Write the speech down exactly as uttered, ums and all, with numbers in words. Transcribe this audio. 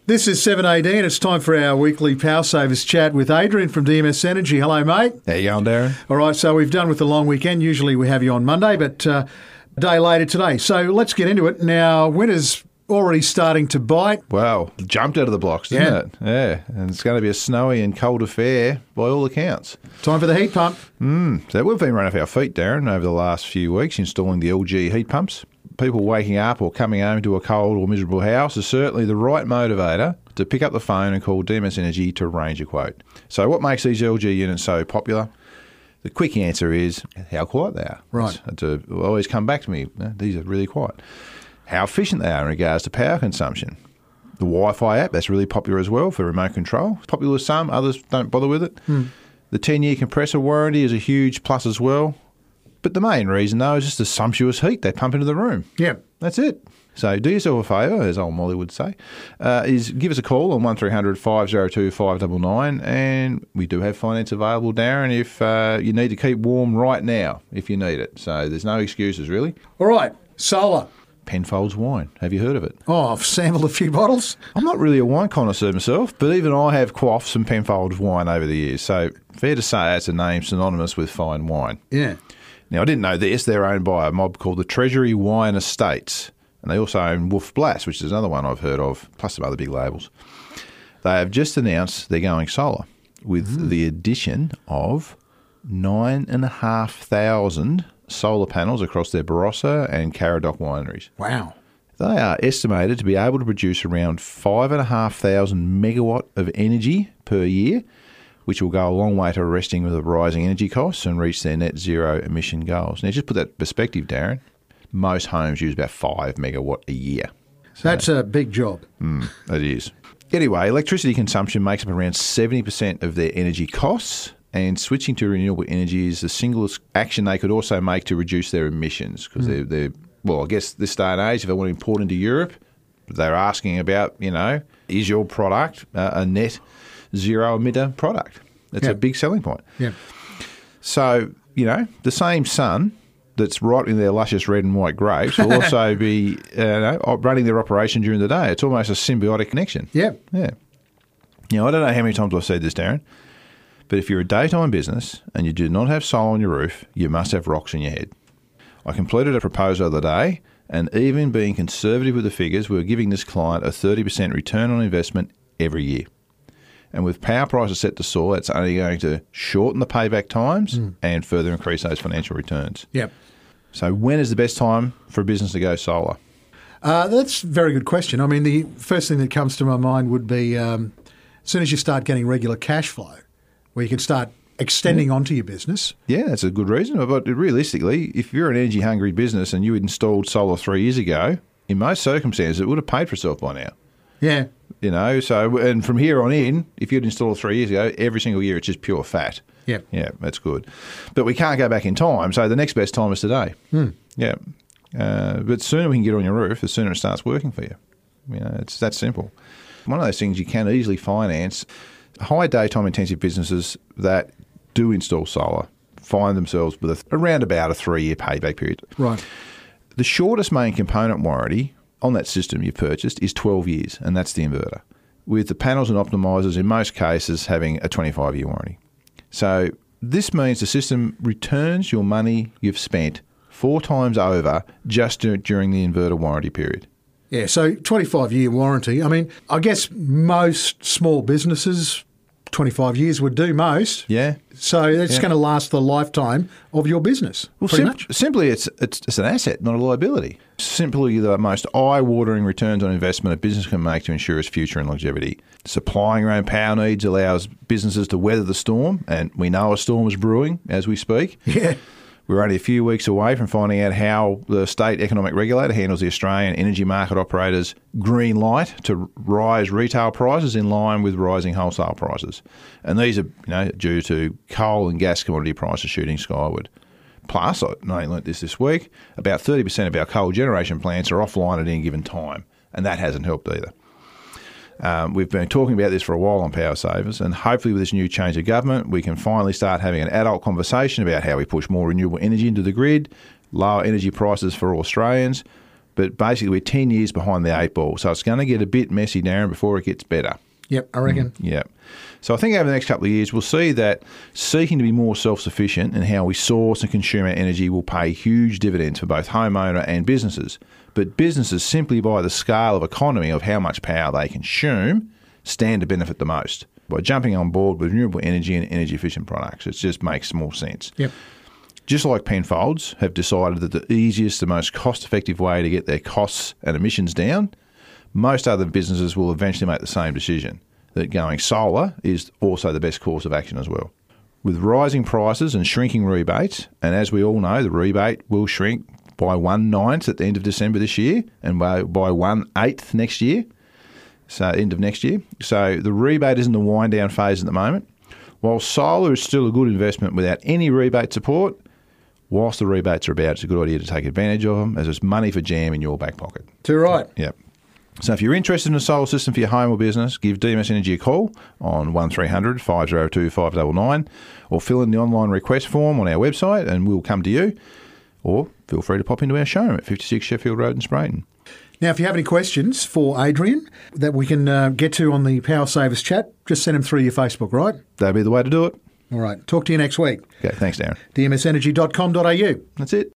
This is seven A D and it's time for our weekly Power Savers chat with Adrian from D M S Energy. Hello, mate. How you going, Darren? All right, so we've done with the long weekend. Usually we have you on Monday, but uh, a day later today. So let's get into it. Now, winter's already starting to bite. Well, jumped out of the blocks, didn't Yeah. it? Yeah, and it's going to be a snowy and cold affair by all accounts. Time for the heat pump. Mm. So we've been running off our feet, Darren, over the last few weeks installing the L G heat pumps. People waking up or coming home to a cold or miserable house is certainly the right motivator to pick up the phone and call D M S Energy to arrange a quote. So what makes these L G units so popular? The quick answer is how quiet they are. Right. It's, it's a, always come back to me, these are really quiet. How efficient they are in regards to power consumption. The Wi-Fi app, that's really popular as well for remote control. It's popular with some, others don't bother with it. Hmm. The ten-year compressor warranty is a huge plus as well. But the main reason, though, is just the sumptuous heat they pump into the room. Yeah. That's it. So do yourself a favour, as old Molly would say, uh, is give us a call on one three hundred five oh two five nine nine, and we do have finance available, Darren, if uh, you need to keep warm right now, if you need it. So there's no excuses, really. All right, solar. Penfolds wine. Have you heard of it? Oh, I've sampled a few bottles. I'm not really a wine connoisseur myself, but even I have quaffed some Penfolds wine over the years. So fair to say that's a name synonymous with fine wine. Yeah. Now, I didn't know this. They're owned by a mob called the Treasury Wine Estates, and they also own Wolf Blass, which is another one I've heard of, plus some other big labels. They have just announced they're going solar with mm. the addition of nine and a half thousand solar panels across their Barossa and Caradoc wineries. Wow. They are estimated to be able to produce around five and a half thousand megawatt of energy per year, which will go a long way to arresting the rising energy costs and reach their net zero emission goals. Now, just put that in perspective, Darren. Most homes use about five megawatt a year. So, that's a big job. Mm, it is. Anyway, electricity consumption makes up around seventy percent of their energy costs, and switching to renewable energy is the singlest action they could also make to reduce their emissions, because mm. they're, they're, well, I guess this day and age, if they want to import into Europe, they're asking about, you know, is your product uh, a net zero emitter product? That's yeah. a big selling point. Yeah. So, you know, the same sun that's ripening their luscious red and white grapes will also be uh, you know, running their operation during the day. It's almost a symbiotic connection. Yeah. Yeah. You know, I don't know how many times I've said this, Darren, but if you're a daytime business and you do not have solar on your roof, you must have rocks in your head. I completed a proposal the other day, and even being conservative with the figures, we were giving this client a thirty percent return on investment every year. And with power prices set to soar, it's only going to shorten the payback times mm. and further increase those financial returns. Yep. So when is the best time for a business to go solar? Uh, that's a very good question. I mean, the first thing that comes to my mind would be um, as soon as you start getting regular cash flow, where you can start extending yeah. onto your business. Yeah, that's a good reason. But realistically, if you're an energy-hungry business and you installed solar three years ago, in most circumstances, it would have paid for itself by now. Yeah. You know, so, and from here on in, if you'd installed three years ago, every single year it's just pure fat. Yeah. Yeah, that's good. But we can't go back in time, so the next best time is today. Hmm. Yeah. Uh, but the sooner we can get on your roof, the sooner it starts working for you. You know, it's that simple. One of those things you can easily finance. High daytime intensive businesses that do install solar find themselves with a, around about a three-year payback period. Right. The shortest main component warranty on that system you've purchased is twelve years, and that's the inverter, with the panels and optimizers in most cases having a twenty-five year warranty. So this means the system returns your money you've spent four times over just during the inverter warranty period. Yeah, so twenty-five year warranty. I mean, I guess most small businesses, twenty-five years would do most. Yeah. So that's yeah. going to last the lifetime of your business, well, pretty sim- much. Simply, it's, it's it's an asset, not a liability. Simply the most eye-watering returns on investment a business can make to ensure its future and longevity. Supplying your own power needs allows businesses to weather the storm, and we know a storm is brewing as we speak. Yeah. We're only a few weeks away from finding out how the state economic regulator handles the Australian energy market operators' green light to rise retail prices in line with rising wholesale prices. And these are, you know, due to coal and gas commodity prices shooting skyward. Plus, I only learnt this this week, about thirty percent of our coal generation plants are offline at any given time, and that hasn't helped either. Um, we've been talking about this for a while on Power Savers, and hopefully with this new change of government, we can finally start having an adult conversation about how we push more renewable energy into the grid, lower energy prices for all Australians, But basically, we're ten years behind the eight ball. So it's going to get a bit messy, Darren, before it gets better. Yep, I reckon. Mm, yep. So I think over the next couple of years, we'll see that seeking to be more self-sufficient in how we source and consume our energy will pay huge dividends for both homeowner and businesses. But businesses, simply by the scale of economy of how much power they consume, stand to benefit the most by jumping on board with renewable energy and energy-efficient products. It just makes more sense. Yep. Just like Penfolds have decided that the easiest, the most cost-effective way to get their costs and emissions down, most other businesses will eventually make the same decision, that going solar is also the best course of action as well. With rising prices and shrinking rebates, and as we all know, the rebate will shrink by one-ninth at the end of December this year and by, by one-eighth next year, so end of next year. So the rebate is in the wind-down phase at the moment. While solar is still a good investment without any rebate support, whilst the rebates are about, it's a good idea to take advantage of them as it's money for jam in your back pocket. Too right. Yep. So if you're interested in a solar system for your home or business, give D M S Energy a call on one three hundred, five oh two, five nine nine or fill in the online request form on our website and we'll come to you. Or feel free to pop into our showroom at fifty-six Sheffield Road in Sprayton. Now, if you have any questions for Adrian that we can uh, get to on the Power Savers chat, just send them through your Facebook, right? That'd be the way to do it. All right. Talk to you next week. Okay, thanks, Darren. d m s energy dot com dot a u. That's it.